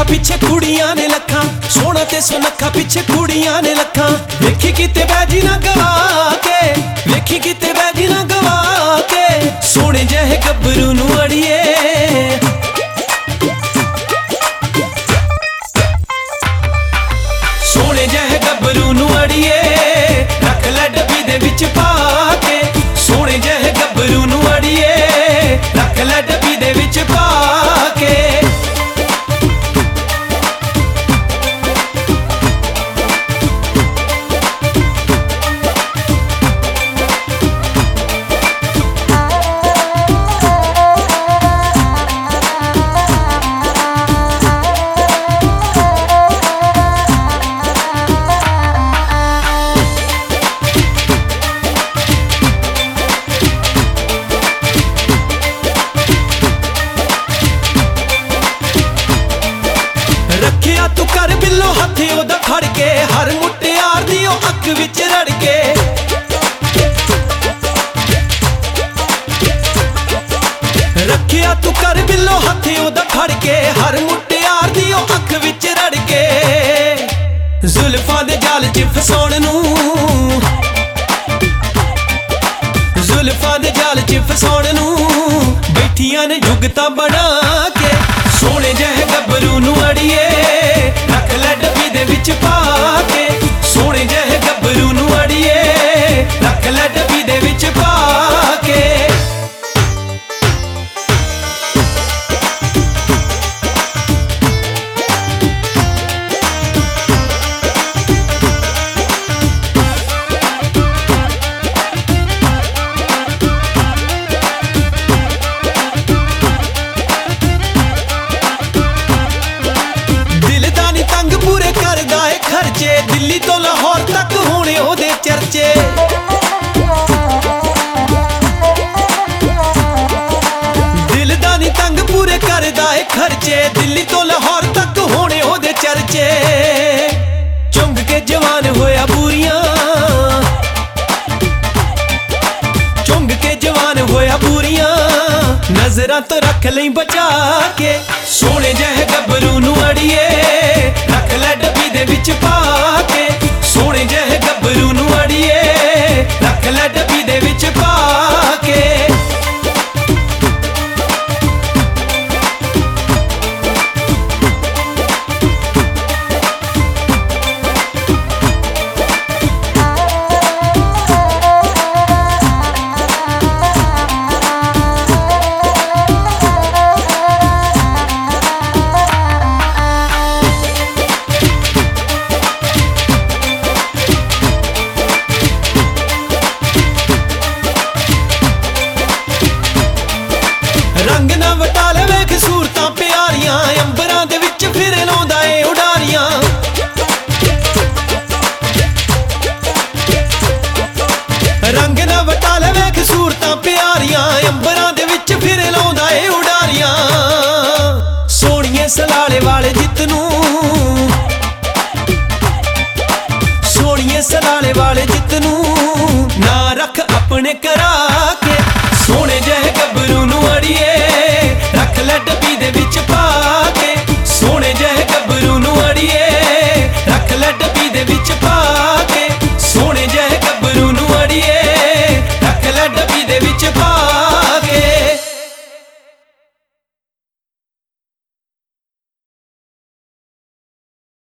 पिछे कुड़ियां ने लखा, सोना ते सुनखा पिछे कुड़ियां ने लखा। वेखी किते बैजी ना गवा के, वेखी किते बैजी ना गवा के, सोने जहे गब्बरू नू अड़िए। सोने जहे गब्बरू नू अड़िए, रख लै डब्बी दे विच पा के। सोने जहे गब्बरू नू अड़िए, रख लै डब्बी दे विच पा के। रखिया तू कर बिल्लो हथे ओदा फड़ के, हर मुटियार दी ओ अख विच रड़ के। रखिया तू कर बिल्लो हथे ओदा फड़ के, हर मुटियार दी ओ अख विच रड़ के। जुल्फां दे जाल च फसाउण नू, जुल्फां दे जाल च फसाउण नू, बैठियां ने जुगतां बना के। सोने जहे गब्बरू नू अड़िए, रख लै डब्बी दे विच पा के। सोने जहे गब्बरू नू अड़िए, रख लै डब्बी दे विच पा के। पूरे करदा है खर्चे, दिल्ली तो लाहौर तक होने ओदे चर्चे। दिल दा नी तंग पूरे करदा है खर्चे, दिल्ली तो लाहौर तक होने ओदे चर्चे। चुंग के जवान होया पूरियां, चुंग के जवान होया पूरियां, नजरां तो रख लई बचा के। सोने जहे गब्बरू नू अड़िए, रख लै डब्बी दे विच पा के। सोने जहे गब्बरू नू अड़िए, रख लै डब्बी दे विच पा के। रंग ना वटाले वेख सूरतां प्यारियां, अंबरां दे विच फिर लाउंदा ए उडारियां। रंग ना वटाले वेख सूरतां प्यारियां, अंबरां दे विच फिर लाउंदा ए उडारियां। सोहणिए सलाले वाले जितनू, सोहणिए सलाले वाले जितनू, ना रख अपने करा के।